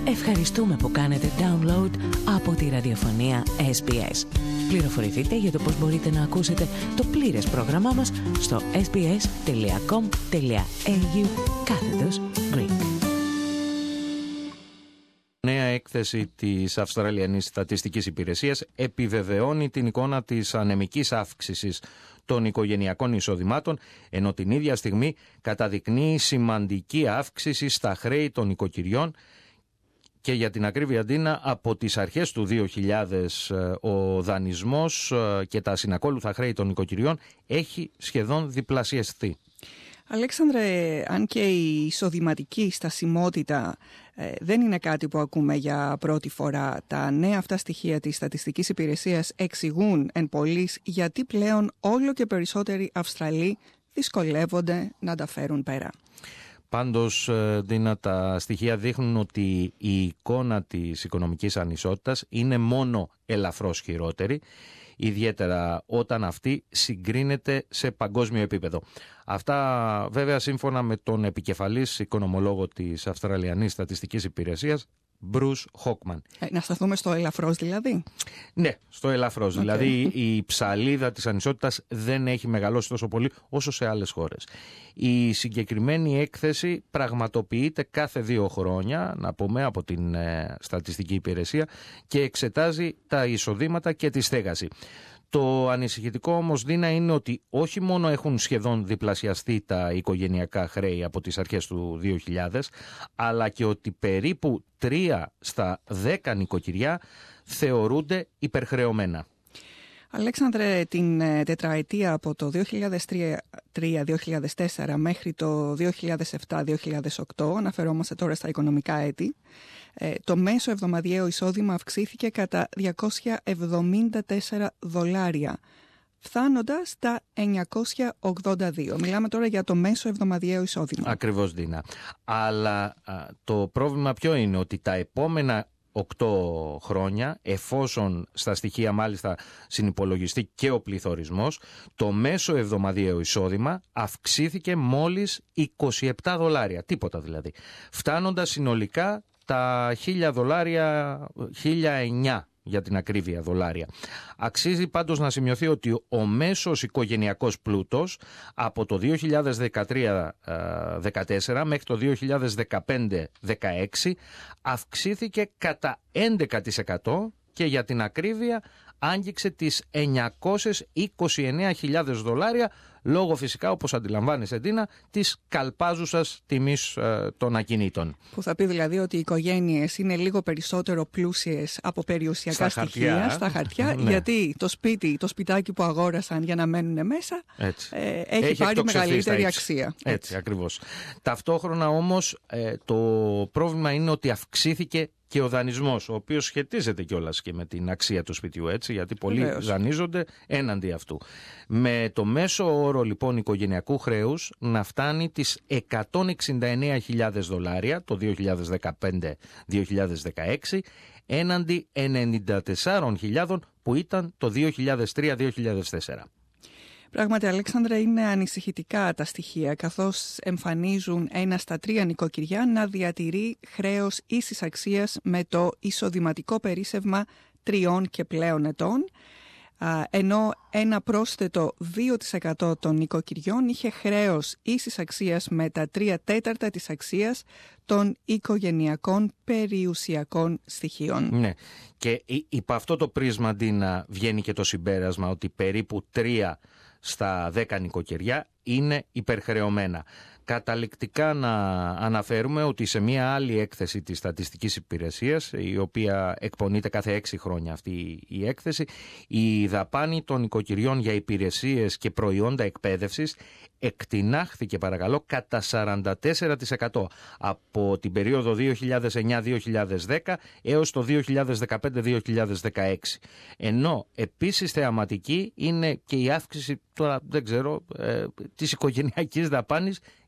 Ευχαριστούμε που κάνετε download από τη ραδιοφωνία SBS. Πληροφορηθείτε για το πώς μπορείτε να ακούσετε το πλήρες πρόγραμμά μας στο sbs.com.au/Greek. Νέα έκθεση της Αυστραλιανής Στατιστικής Υπηρεσίας επιβεβαιώνει την εικόνα της ανεμικής αύξησης των οικογενειακών εισοδημάτων, ενώ την ίδια στιγμή καταδεικνύει σημαντική αύξηση στα χρέη των οικοκυριών. Και για την ακρίβεια, Ντίνα, από τις αρχές του 2000 ο δανεισμός και τα συνακόλουθα χρέη των οικοκυριών έχει σχεδόν διπλασιαστεί. Αλέξανδρε, αν και η εισοδηματική στασιμότητα δεν είναι κάτι που ακούμε για πρώτη φορά, τα νέα αυτά στοιχεία της Στατιστικής Υπηρεσίας εξηγούν εν πολλοίς γιατί πλέον όλο και περισσότεροι Αυστραλοί δυσκολεύονται να τα φέρουν πέρα. Πάντως, Ντίνα, τα στοιχεία δείχνουν ότι η εικόνα της οικονομικής ανισότητας είναι μόνο ελαφρώς χειρότερη, ιδιαίτερα όταν αυτή συγκρίνεται σε παγκόσμιο επίπεδο. Αυτά βέβαια σύμφωνα με τον επικεφαλής οικονομολόγο της Αυστραλιανής Στατιστικής Υπηρεσίας, Bruce Hockman. Να σταθούμε στο ελαφρώς δηλαδή. Ναι, στο ελαφρώς. Okay. Δηλαδή η ψαλίδα της ανισότητας δεν έχει μεγαλώσει τόσο πολύ όσο σε άλλες χώρες. Η συγκεκριμένη έκθεση πραγματοποιείται κάθε 2 χρόνια, να πούμε, από την Στατιστική Υπηρεσία και εξετάζει τα εισοδήματα και τη στέγαση. Το ανησυχητικό όμως, Δίνα, είναι ότι όχι μόνο έχουν σχεδόν διπλασιαστεί τα οικογενειακά χρέη από τις αρχές του 2000, αλλά και ότι περίπου 3 στα 10 νοικοκυριά θεωρούνται υπερχρεωμένα. Αλέξανδρε, την τετραετία από το 2003-2004 μέχρι το 2007-2008, αναφερόμαστε τώρα στα οικονομικά έτη, το μέσο εβδομαδιαίο εισόδημα αυξήθηκε κατά $274, φτάνοντας τα 982. Μιλάμε τώρα για το μέσο εβδομαδιαίο εισόδημα. Ακριβώς, Δίνα. Αλλά το πρόβλημα ποιο είναι? Ότι τα επόμενα 8 χρόνια, εφόσον στα στοιχεία μάλιστα συνυπολογιστεί και ο πληθωρισμός, το μέσο εβδομαδιαίο εισόδημα αυξήθηκε μόλις $27, τίποτα δηλαδή, φτάνοντας συνολικά τα $1.000, 1.009 για την ακρίβεια δολάρια. Αξίζει πάντως να σημειωθεί ότι ο μέσος οικογενειακός πλούτος από το 2013-14 μέχρι το 2015-16 αυξήθηκε κατά 11% και για την ακρίβεια άγγιξε τις $929.000, λόγω φυσικά, όπως αντιλαμβάνεσαι, Ντίνα, της καλπάζουσας τιμής των ακινήτων. Που θα πει δηλαδή ότι οι οικογένειες είναι λίγο περισσότερο πλούσιες από περιουσιακά στοιχεία στα χαρτιά, ναι. Γιατί το σπιτάκι που αγόρασαν για να μένουν μέσα έχει πάρει μεγαλύτερη αξία. Έτσι ακριβώς. Ταυτόχρονα όμως το πρόβλημα είναι ότι αυξήθηκε και ο δανεισμός, ο οποίος σχετίζεται κιόλας και με την αξία του σπιτιού, έτσι, γιατί πολλοί δανείζονται έναντι αυτού. Με το μέσο όρο λοιπόν οικογενειακού χρέους να φτάνει τις $169.000 το 2015-2016 έναντι 94.000 που ήταν το 2003-2004. Πράγματι, Αλέξανδρα, είναι ανησυχητικά τα στοιχεία, καθώς εμφανίζουν 1 στα 3 νοικοκυριά να διατηρεί χρέος ίσης αξίας με το εισοδηματικό περίσσευμα 3 και πλέον ετών, ενώ ένα πρόσθετο 2% των νοικοκυριών είχε χρέος ίσης αξίας με τα 3/4 της αξίας των οικογενειακών περιουσιακών στοιχείων. Ναι, και υπό αυτό το πρίσμα, Ντίνα, βγαίνει και το συμπέρασμα ότι περίπου 3 στα 10 νοικοκυριά είναι υπερχρεωμένα. Καταληκτικά να αναφέρουμε ότι σε μια άλλη έκθεση της Στατιστικής Υπηρεσίας, η οποία εκπονείται κάθε 6 χρόνια αυτή η έκθεση, η δαπάνη των νοικοκυριών για υπηρεσίες και προϊόντα εκπαίδευσης εκτινάχθηκε, παρακαλώ, κατά 44% από την περίοδο 2009-2010 έως το 2015-2016. Ενώ επίσης θεαματική είναι και η αύξηση, τώρα δεν ξέρω, της οικογενειακής δαπάνης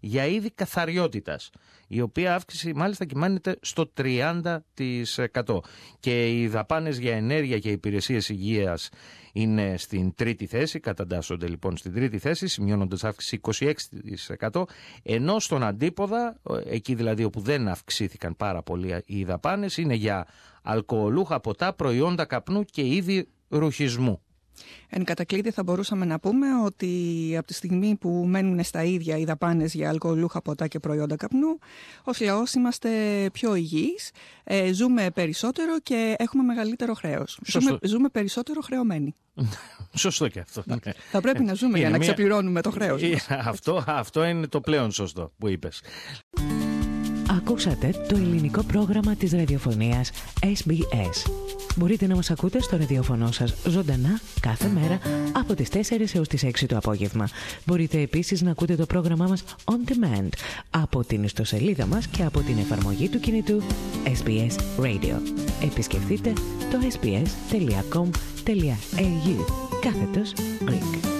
για είδη καθαριότητας, η οποία αύξηση μάλιστα κυμάνεται στο 30%. Και οι δαπάνες για ενέργεια και υπηρεσίες υγείας είναι στην τρίτη θέση, καταντάσσονται λοιπόν στην τρίτη θέση, σημειώνοντας αύξηση 26%, ενώ στον αντίποδα, εκεί δηλαδή όπου δεν αυξήθηκαν πάρα πολύ οι δαπάνες, είναι για αλκοολούχα ποτά, προϊόντα καπνού και είδη ρουχισμού. Εν κατακλείδη θα μπορούσαμε να πούμε ότι από τη στιγμή που μένουν στα ίδια οι δαπάνες για αλκοολούχα ποτά και προϊόντα καπνού, ως λαός είμαστε πιο υγιείς, ζούμε περισσότερο και έχουμε μεγαλύτερο χρέος. Ζούμε περισσότερο χρεωμένοι. Σωστό και αυτό. Θα πρέπει να ζούμε για να ξεπληρώνουμε το χρέος μας. Αυτό είναι το πλέον σωστό που είπες. Ακούσατε το ελληνικό πρόγραμμα της ραδιοφωνίας SBS. Μπορείτε να μας ακούτε στο ραδιοφωνό σας ζωντανά κάθε μέρα από τις 4 έως τις 6 το απόγευμα. Μπορείτε επίσης να ακούτε το πρόγραμμά μας on demand από την ιστοσελίδα μας και από την εφαρμογή του κινητού SBS Radio. Επισκεφτείτε το sbs.com.au/Greek.